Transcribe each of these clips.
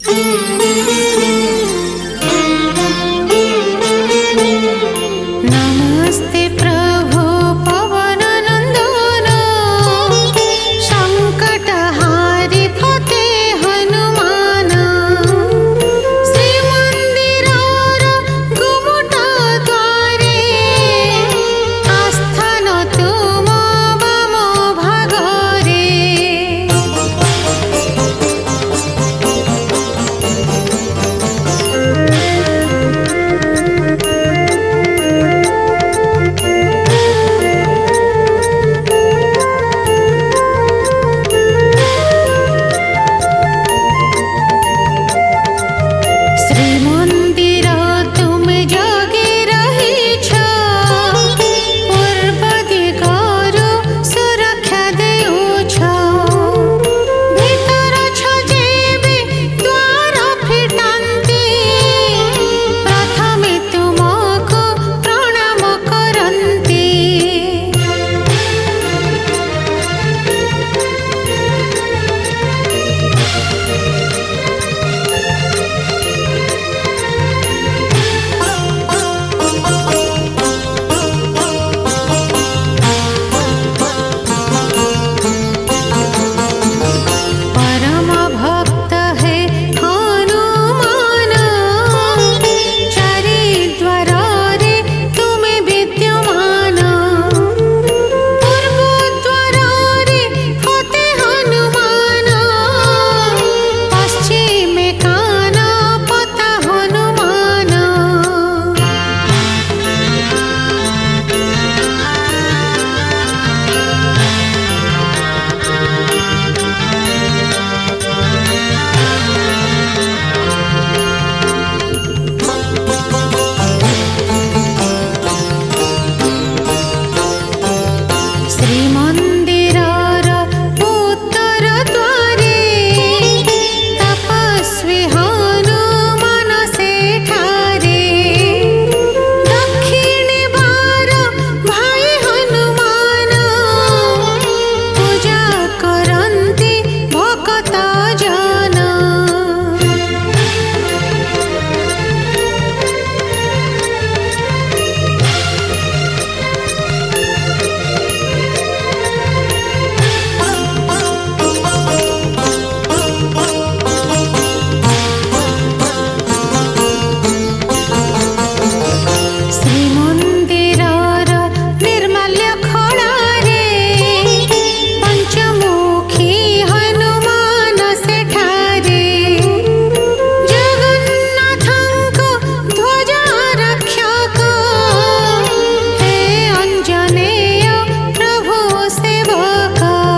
नमस्ते प्रभो पवननन्दन संकटहारी फते हनुमान श्रीमन्दिरर गुमुट द्वारे आस्थान तुम वाम भागरे श्रीमन्दिर तुम जगे रहिछ पूर्व दिगरु सुरक्षा देउछ भीतर छ जेबे द्वार फिटान्ति प्रथमे तुमको प्रणाम करन्ति परम भक्त है हनुमान चारि द्वार रे तुमे विद्यमान पूर्व द्वार रे फते हनुमान पश्चिमे कान पता हनुमान श्रीमन्दिरर उत्तर द्वारे तपस्वी हनुमान सेठारे दक्षिणे बार भाई हनुमान पूजा करन्ति भक्त जन श्रीमन्दिरर निर्माल्य खड़ारे पंचमुखी हनुमान सेठारे जगन्नाथको ध्वजा रक्षक हे अंजनेय प्रभु सेवक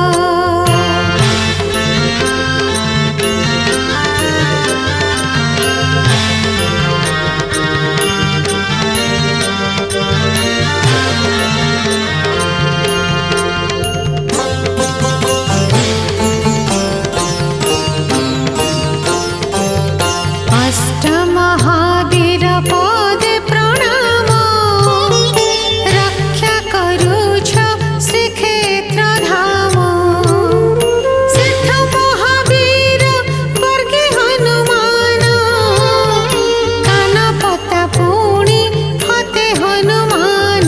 अष्टमहावीर पदे प्रणाम रक्षा करुछ श्रीक्षेत्र धाम सिद्ध महावीर वर्गे हनुमान कान पता पुणी फते हनुमान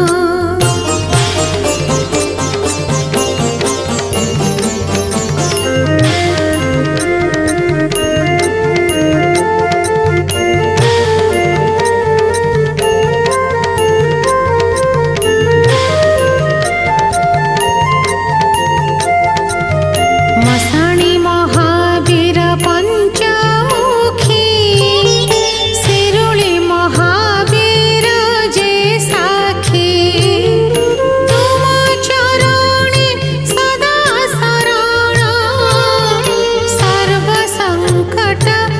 मसाणी महावीर पंचमुखी शिरुली महावीर जे साखी तुम चरणे सदा शरण सर्व संकट